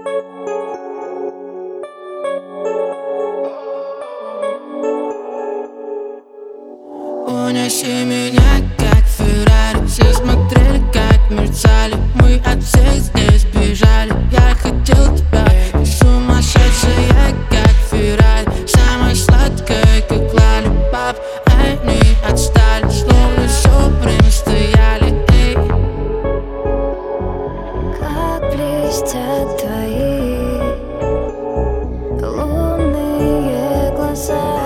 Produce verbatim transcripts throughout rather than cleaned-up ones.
Унеси меня, как Феррари. Все смотрели, как мерцали. Мы от всех здесь бежали. Я хотел тебя, ты сумасшедшая, как Феррари. Самая сладкая, как лалипап. Они отстали, словно все время стояли. Эй. Как блестят твои лунные глаза.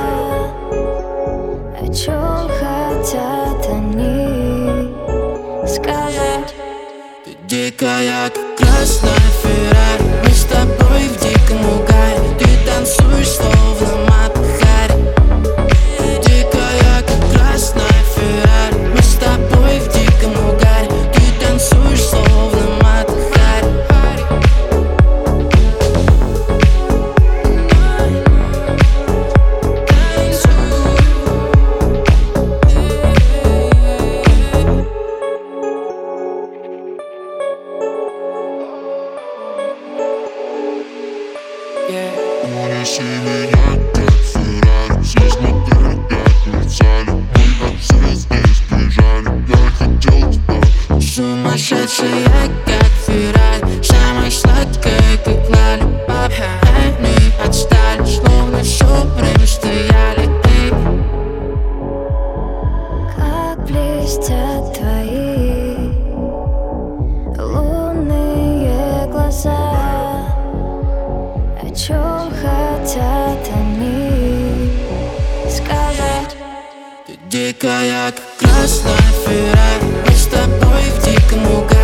О чем хотят они сказать? Ты дикая, как красная Феррари. Мы с тобой в диком угаре. Ты танцуешь, словно Мата Хари. Ты дикая, как красная Феррари. Мы с тобой в диком угаре. Ты танцуешь, словно Мата Хари. Унеси меня, как Феррари. Все смотрели, как мерцали. Мы от всех здесь бежали. Я хотел тебя, Сумасшедшая, как Феррари. Самая сладкая, как лалипап. Они отстали, словно все время стояли. Эй. Как блестят твои лунные глаза. О чем хотят они сказать? Ты дикая, как красная Феррари. Мы с тобой в диком угаре.